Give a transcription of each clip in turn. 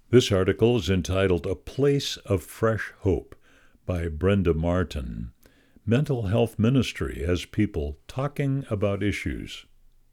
This article is entitled A Place of Fresh Hope by Brenda Martin. Mental Health Ministry as People Talking About Issues.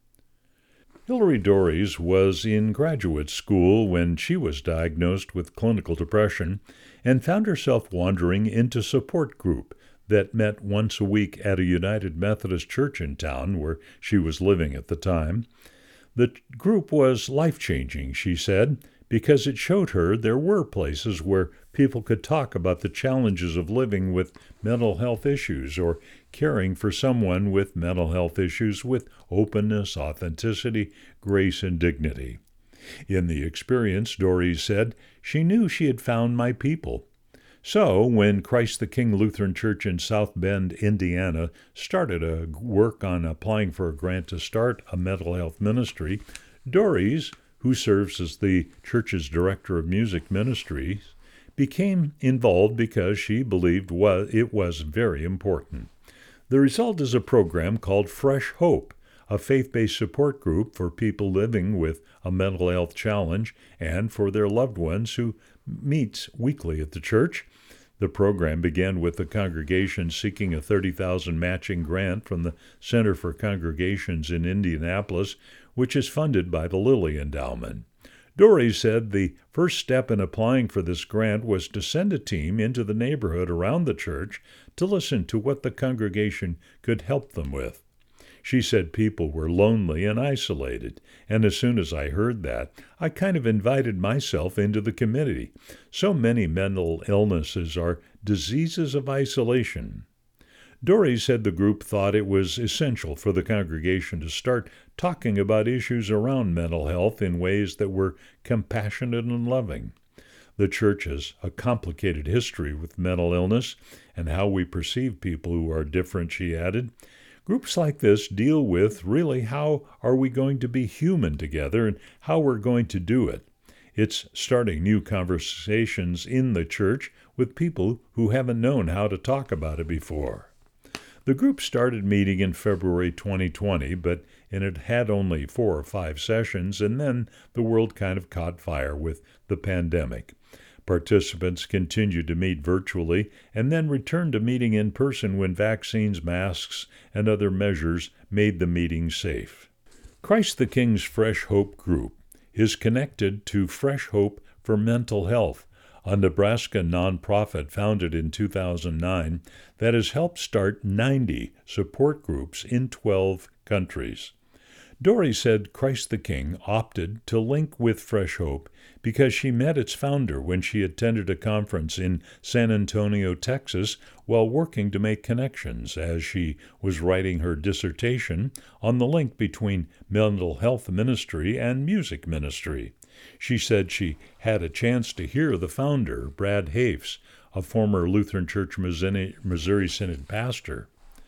Hillary Dories was in graduate school when she was diagnosed with clinical depression and found herself wandering into support group that met once a week at a United Methodist church in town where she was living at the time. The group was life-changing, she said, because it showed her there were places where people could talk about the challenges of living with mental health issues or caring for someone with mental health issues with openness, authenticity, grace, and dignity. In the experience, Dories said, she knew she had found my people. So, when Christ the King Lutheran Church in South Bend, Indiana, started a work on applying for a grant to start a mental health ministry, Dories, who serves as the church's director of music ministries, became involved because she believed it was very important. The result is a program called Fresh Hope, a faith-based support group for people living with a mental health challenge and for their loved ones who meets weekly at the church. The program began with the congregation seeking a $30,000 matching grant from the Center for Congregations in Indianapolis, which is funded by the Lilly Endowment. Dories said the first step in applying for this grant was to send a team into the neighborhood around the church to listen to what the congregation could help them with. She said people were lonely and isolated, and as soon as I heard that, I kind of invited myself into the committee. So many mental illnesses are diseases of isolation. Dories said the group thought it was essential for the congregation to start talking about issues around mental health in ways that were compassionate and loving. The church has a complicated history with mental illness and how we perceive people who are different, she added. Groups like this deal with really how are we going to be human together and how we're going to do it. It's starting new conversations in the church with people who haven't known how to talk about it before. The group started meeting in February 2020, but it had only 4 or 5 sessions, and then the world kind of caught fire with the pandemic. Participants continued to meet virtually and then returned to meeting in person when vaccines, masks, and other measures made the meeting safe. Christ the King's Fresh Hope group is connected to Fresh Hope for Mental Health, a Nebraska nonprofit founded in 2009 that has helped start 90 support groups in 12 countries. Dories said Christ the King opted to link with Fresh Hope because she met its founder when she attended a conference in San Antonio, Texas, while working to make connections as she was writing her dissertation on the link between mental health ministry and music ministry. She said she had a chance to hear the founder, Brad Hafes, a former Lutheran Church Missouri Synod pastor.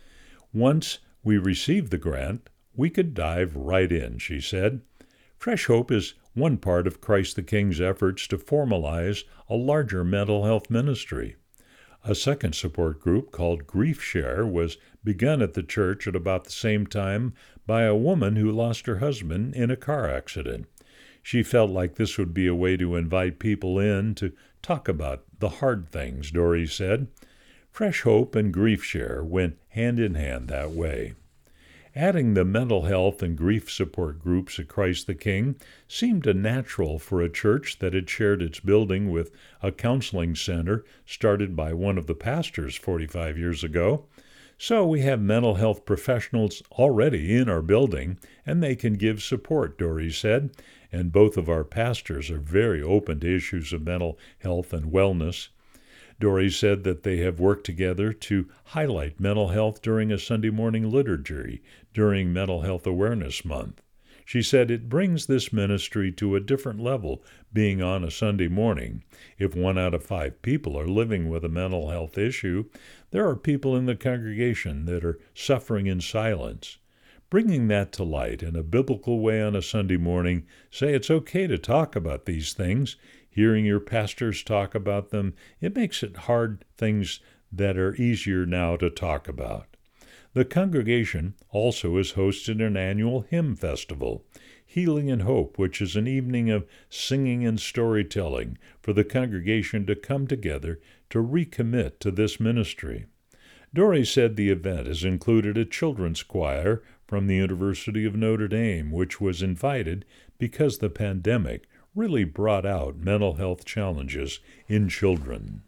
Once we received the grant, we could dive right in, she said. Fresh Hope is one part of Christ the King's efforts to formalize a larger mental health ministry. A second support group called Grief Share was begun at the church at about the same time by a woman who lost her husband in a car accident. She felt like this would be a way to invite people in to talk about the hard things, Dories said. Fresh Hope and Grief Share went hand in hand that way. Adding the mental health and grief support groups at Christ the King seemed a natural for a church that had shared its building with a counseling center started by one of the pastors 45 years ago. So we have mental health professionals already in our building, and they can give support, Dories said, and both of our pastors are very open to issues of mental health and wellness. Dories said that they have worked together to highlight mental health during a Sunday morning liturgy during Mental Health Awareness Month. She said it brings this ministry to a different level being on a Sunday morning. If 1 out of 5 people are living with a mental health issue, there are people in the congregation that are suffering in silence. Bringing that to light in a biblical way on a Sunday morning, say it's okay to talk about these things. Hearing your pastors talk about them, it makes it hard things that are easier now to talk about. The congregation also has hosted an annual hymn festival. Healing and Hope, which is an evening of singing and storytelling for the congregation to come together to recommit to this ministry. Dory said the event has included a children's choir from the University of Notre Dame, which was invited because the pandemic really brought out mental health challenges in children.